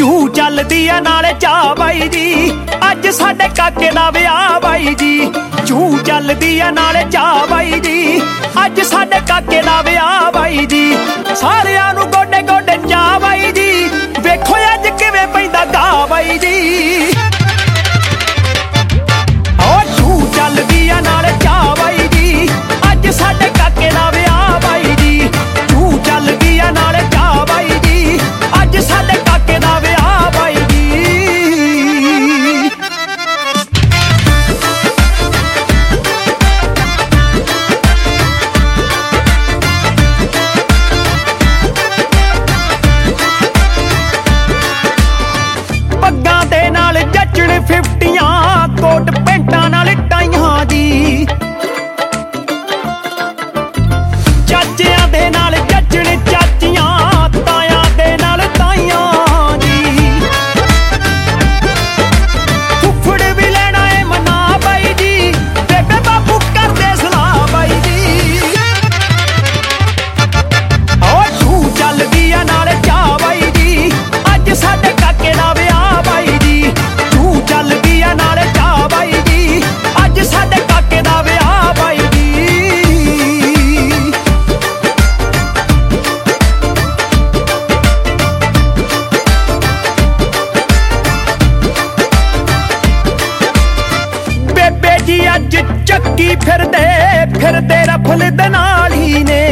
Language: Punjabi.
ਚੂ ਚੱਲਦੀ ਆ ਨਾਲੇ ਚਾਹ ਬਾਈ ਜੀ, ਅੱਜ ਸਾਡੇ ਕਾਕੇ ਦਾ ਵਿਆਹ ਬਾਈ ਜੀ। ਚੂ ਚੱਲਦੀ ਆ ਨਾਲੇ ਚਾਹ ਬਾਈ ਜੀ, ਅੱਜ ਸਾਡੇ ਕਾਕੇ ਦਾ ਵਿਆਹ ਬਾਈ ਜੀ। ਸਾਰਿਆਂ ਨੂੰ ਗੋਡੇ ਗੋਡੇ ਚਾਹ ਬਾਈ ਜੀ, ਵੇਖੋ ਅੱਜ ਕਿਵੇਂ ਪੈਂਦਾ ਗਾ ਬਾਈ ਜੀ। ਚੂ ਚੱਲਦੀ ਆ ਨਾਲੇ ਚਾਹ ਬਾਈ ਜੀ, ਅੱਜ ਸਾਡੇ ਕਾਕੇ ਦਾ ਵਿਆਹ ਬਾਈ ਜੀ। ਚੂ ਚੱਲਦੀ ਆ ਨਾਲੇ ਚਾਹ ਬਾਈ ਜੀ, ਅੱਜ ਸਾਡੇ ਕਾਕੇ ਦਾ ਵਿਆਹ ਬਾਈ ਜੀ। ਪੱਗਾਂ ਦੇ ਨਾਲ ਜੱਚਣ 50 ਕੋਟ ਪੈਂਟਾਂ ਨਾਲ ਟਾਈਆਂ ਜੀ। ਚਾਚਿਆਂ ਦੇ ਨਾਲ ਜੱਚਣ ਚਾਚੀਆਂ, ਤਾਇਆਂ ਦੇ ਨਾਲ ਤਾਈਆਂ ਜੀ। ਫੁੱਫੜ ਵੀ ਲੈਣਾ ਏ ਮਨਾ ਬਾਈ ਜੀ, ਬੇਬੇ ਬਾਪੂ ਕਰਦੇ ਸਲਾਹ ਬਾਈ ਜੀ। ਚੂ ਚੱਲਦੀ ਆ ਨਾਲੇ ਚਾਹ ਬਾਈ ਜੀ, ਅੱਜ ਸਾਡੇ ਕਾਕੇ ਦਾ ਵਿਆਹ ਬਾਈ ਜੀ। ਚੂ ਚੱਲਦੀ ਆ ਨਾਲੇ ਚਾਹ ਬਾਈ ਜੀ, ਅੱਜ ਸਾਡੇ ਕਾਕੇ ਦਾ ਵਿਆਹ ਬਾਈ ਜੀ। ਬੇਬੇ ਜੀ ਅੱਜ ਚੱਕੀ ਫਿਰਦੇ ਫਿਰਦੇ ਰਫਲ ਦੇ ਨਾਲ ਹੀ ਨੇ।